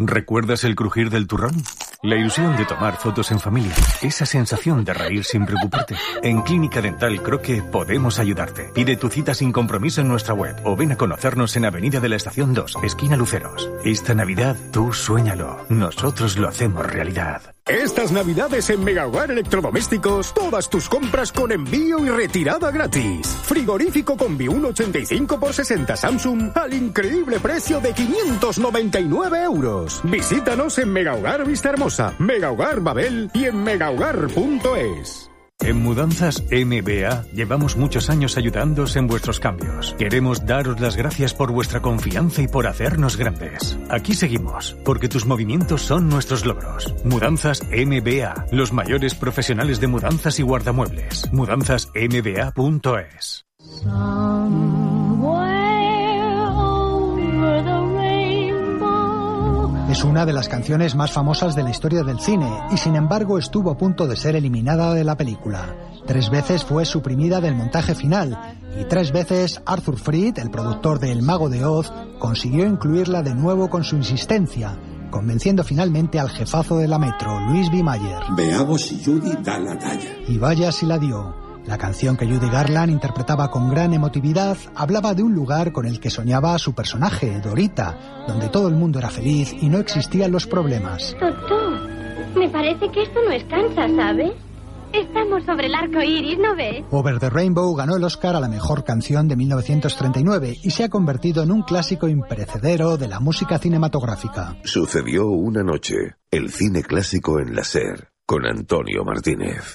¿Recuerdas el crujir del turrón? La ilusión de tomar fotos en familia. Esa sensación de reír sin preocuparte. En Clínica Dental Croque podemos ayudarte. Pide tu cita sin compromiso en nuestra web o ven a conocernos en Avenida de la Estación 2, esquina Luceros. Esta Navidad, tú suéñalo. Nosotros lo hacemos realidad. Estas Navidades en Megahogar Electrodomésticos, todas tus compras con envío y retirada gratis. Frigorífico Combi 1,85 por 60 Samsung al increíble precio de 599 euros. Visítanos en Megahogar Vistahermosa, Megahogar Babel y en megahogar.es. En Mudanzas MBA llevamos muchos años ayudándoos en vuestros cambios. Queremos daros las gracias por vuestra confianza y por hacernos grandes. Aquí seguimos, porque tus movimientos son nuestros logros. Mudanzas MBA, los mayores profesionales de mudanzas y guardamuebles. mudanzasmba.es. Es una de las canciones más famosas de la historia del cine y sin embargo estuvo a punto de ser eliminada de la película. 3 veces fue suprimida del montaje final y 3 veces Arthur Freed, el productor de El Mago de Oz, consiguió incluirla de nuevo con su insistencia, convenciendo finalmente al jefazo de la Metro, Louis B. Mayer. Veamos si Judy da la talla. Y vaya si la dio. La canción que Judy Garland interpretaba con gran emotividad hablaba de un lugar con el que soñaba su personaje, Dorita, donde todo el mundo era feliz y no existían los problemas. Doctor, me parece que esto no es Kansas, ¿sabe? Estamos sobre el arco iris, ¿no ves? Over the Rainbow ganó el Oscar a la mejor canción de 1939 y se ha convertido en un clásico imperecedero de la música cinematográfica. Sucedió una noche, el cine clásico en la SER, con Antonio Martínez.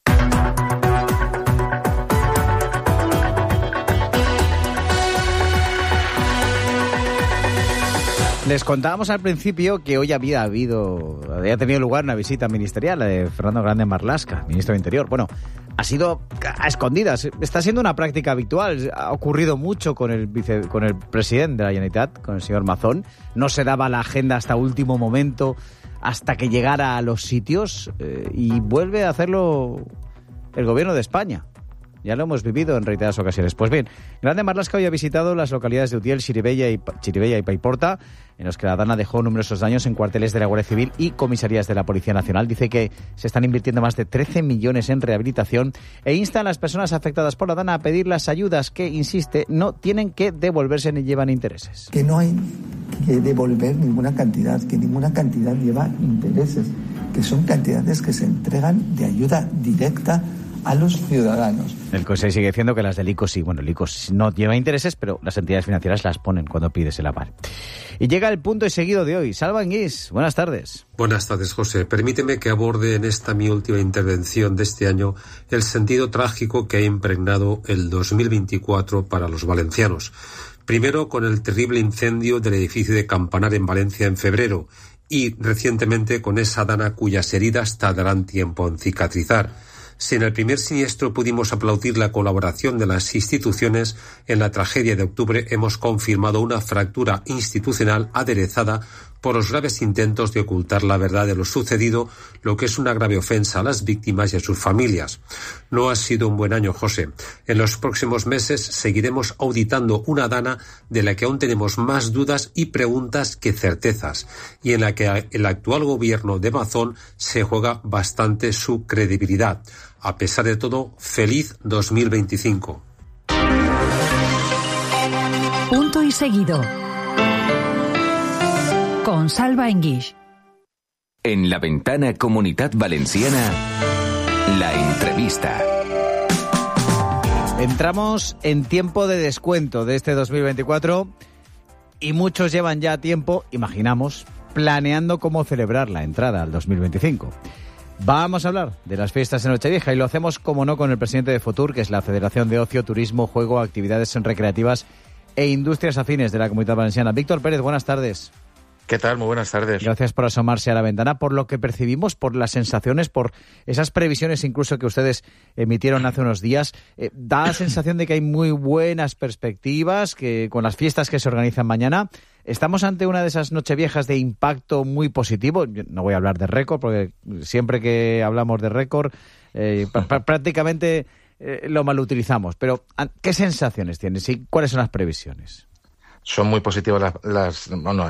Les contábamos al principio que hoy había tenido lugar una visita ministerial de Fernando Grande Marlaska, ministro de Interior. Bueno, ha sido a escondidas. Está siendo una práctica habitual. Ha ocurrido mucho con el presidente de la Generalitat, con el señor Mazón. No se daba la agenda hasta último momento, hasta que llegara a los sitios, y vuelve a hacerlo el gobierno de España. Ya lo hemos vivido en reiteradas ocasiones. Pues bien, Grande Marlaska hoy ha visitado las localidades de Utiel, Chirivella y Paiporta, en los que la Dana dejó numerosos daños en cuarteles de la Guardia Civil y comisarías de la Policía Nacional. Dice que se están invirtiendo más de 13 millones en rehabilitación e insta a las personas afectadas por la Dana a pedir las ayudas que, insiste, no tienen que devolverse ni llevan intereses. Que no hay que devolver ninguna cantidad, que ninguna cantidad lleva intereses, que son cantidades que se entregan de ayuda directa a los ciudadanos. El Consejo sigue diciendo que las del ICO sí. Bueno, el ICO no lleva intereses, pero las entidades financieras las ponen cuando pides el aval. Y llega el punto y seguido de hoy. Salva Anguís, buenas tardes. Buenas tardes, José. Permíteme que aborde en esta mi última intervención de este año el sentido trágico que ha impregnado el 2024 para los valencianos. Primero, con el terrible incendio del edificio de Campanar en Valencia en febrero y recientemente con esa Dana cuyas heridas tardarán tiempo en cicatrizar. Si en el primer siniestro pudimos aplaudir la colaboración de las instituciones, en la tragedia de octubre hemos confirmado una fractura institucional aderezada por los graves intentos de ocultar la verdad de lo sucedido, lo que es una grave ofensa a las víctimas y a sus familias. No ha sido un buen año, José. En los próximos meses seguiremos auditando una Dana de la que aún tenemos más dudas y preguntas que certezas, y en la que el actual gobierno de Mazón se juega bastante su credibilidad. A pesar de todo, feliz 2025. Punto y seguido. Con Salva Enguix. En la ventana Comunitat Valenciana, la entrevista. Entramos en tiempo de descuento de este 2024 y muchos llevan ya tiempo, imaginamos, planeando cómo celebrar la entrada al 2025. Vamos a hablar de las fiestas en Nochevieja y lo hacemos, como no, con el presidente de FOTUR, que es la Federación de Ocio, Turismo, Juego, Actividades Recreativas e Industrias Afines de la Comunidad Valenciana. Víctor Pérez, buenas tardes. ¿Qué tal? Muy buenas tardes. Gracias por asomarse a la ventana, por lo que percibimos, por las sensaciones, por esas previsiones incluso que ustedes emitieron hace unos días. Da la sensación de que hay muy buenas perspectivas, que con las fiestas que se organizan mañana estamos ante una de esas nocheviejas de impacto muy positivo. Yo no voy a hablar de récord, porque siempre que hablamos de récord prácticamente lo malutilizamos. Pero ¿qué sensaciones tienes y cuáles son las previsiones? Son muy positivas